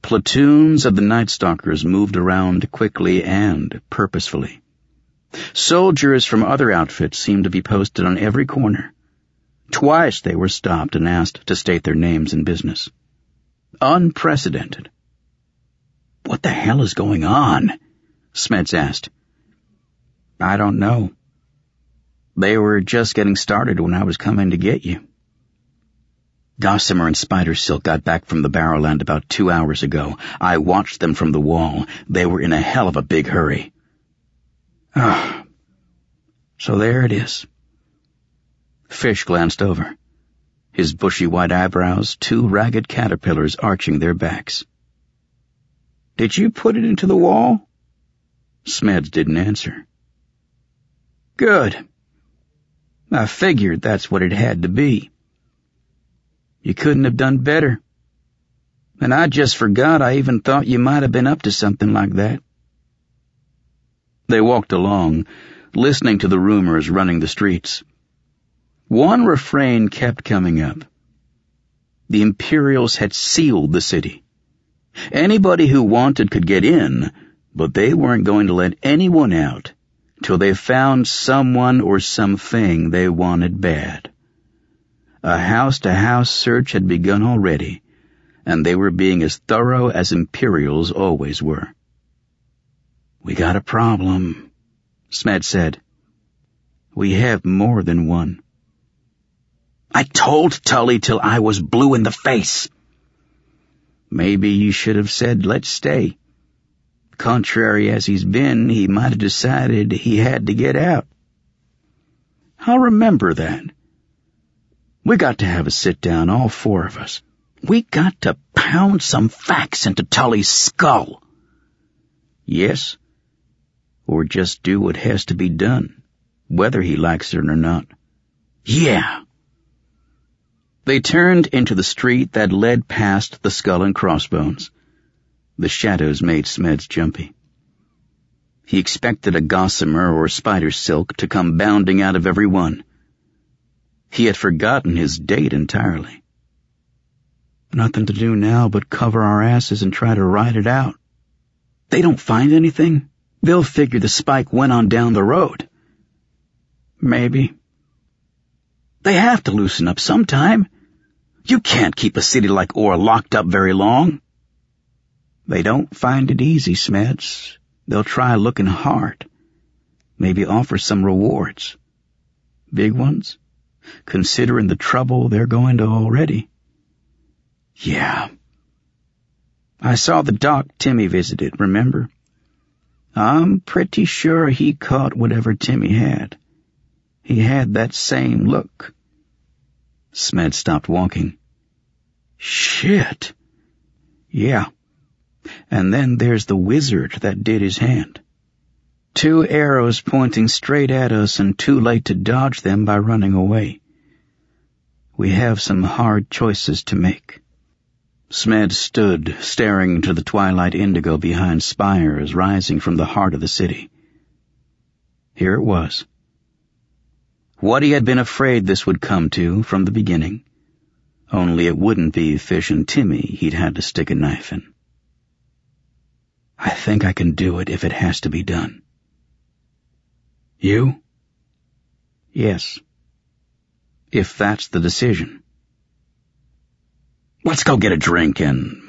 Platoons of the Night Stalkers moved around quickly and purposefully. Soldiers from other outfits seemed to be posted on every corner. Twice they were stopped and asked to state their names and business. Unprecedented. "What the hell is going on?" Smeds asked. "I don't know. They were just getting started when I was coming to get you." "Gossamer and Spider Silk got back from the Barrowland about 2 hours ago. I watched them from the wall. They were in a hell of a big hurry." "Ah, so there it is." Fish glanced over, his bushy white eyebrows 2 ragged caterpillars arching their backs. "Did you put it into the wall?" Smeds didn't answer. "Good. I figured that's what it had to be. You couldn't have done better. And I just forgot I even thought you might have been up to something like that." They walked along, listening to the rumors running the streets. One refrain kept coming up. The Imperials had sealed the city. Anybody who wanted could get in, but they weren't going to let anyone out till they found someone or something they wanted bad. A house-to-house search had begun already, and they were being as thorough as Imperials always were. "We got a problem," Smed said. "We have more than one." "I told Tully till I was blue in the face." "Maybe you should have said, 'Let's stay.' Contrary as he's been, he might have decided he had to get out." "I'll remember that. We got to have a sit-down, all 4 of us. We got to pound some facts into Tully's skull." "Yes, or just do what has to be done, whether he likes it or not." "Yeah." They turned into the street that led past the Skull and Crossbones. The shadows made Smeds jumpy. He expected a Gossamer or Spider Silk to come bounding out of every one. He had forgotten his date entirely. "Nothing to do now but cover our asses and try to ride it out. They don't find anything, they'll figure the spike went on down the road." "Maybe. They have to loosen up sometime. You can't keep a city like Orr locked up very long." "They don't find it easy, Smeds. They'll try looking hard. Maybe offer some rewards. Big ones, considering the trouble they're going to already." "Yeah. I saw the doc Timmy visited, remember? I'm pretty sure he caught whatever Timmy had. He had that same look." Smed stopped walking. "Shit." "Yeah. And then there's the wizard that did his hand. 2 arrows pointing straight at us and too late to dodge them by running away. We have some hard choices to make." Smed stood, staring into the twilight indigo behind spires rising from the heart of the city. Here it was. What he had been afraid this would come to from the beginning. Only it wouldn't be Fish and Timmy he'd had to stick a knife in. "I think I can do it if it has to be done." "You?" "Yes. If that's the decision." "Let's go get a drink and